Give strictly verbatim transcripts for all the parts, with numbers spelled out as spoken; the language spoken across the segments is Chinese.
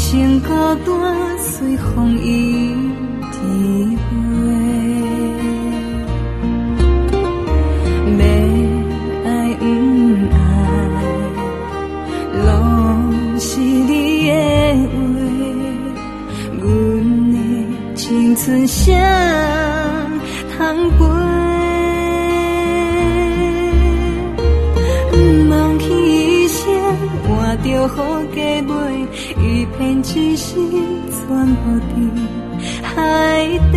生孤单，随风依天飞。要爱不爱，拢是你的话。阮的青春谁通陪？不忘牺牲，换着予加买，一片痴心全付伫海底。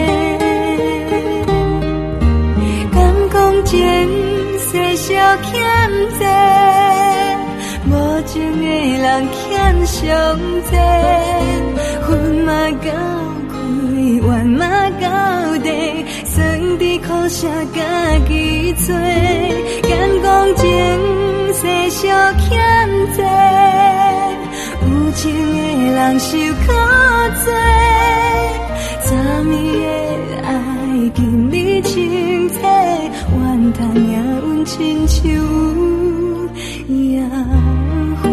敢讲情世少欠债，无情的人欠上济，恨嘛到开，怨嘛到底，算伫苦涩家己做。敢讲情世少欠债，有情的人受苦多。昨暝的爱经你清切，怨叹命运亲像野花。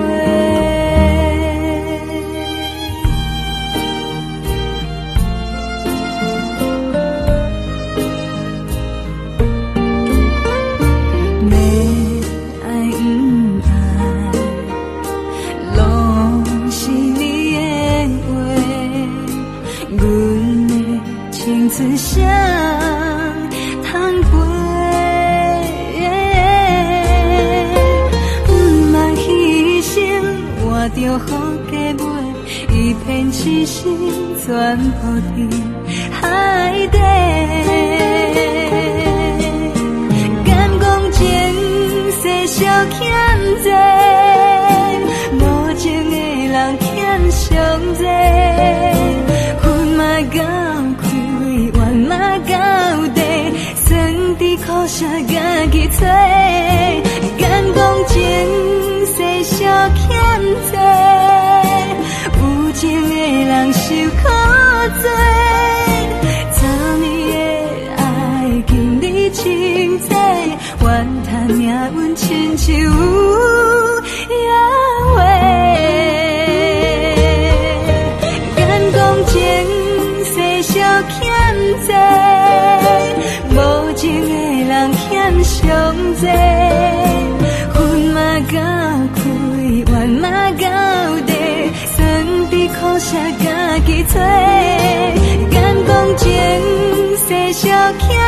青春谁通陪？不茫牺牲，换着予加买，一片痴心全付伫海底。敢讲情世少欠债，无情的人欠上济，恨嘛到怨嘛到底，算伫苦涩家己做。敢讲情世少欠债，有情的人受苦多。昨暝的爱经你清切，怨叹命运亲像野花。敢讲情世少欠债，无情的人欠上济，恨嘛到开，怨嘛到底，算伫苦涩家己做。敢讲情世少欠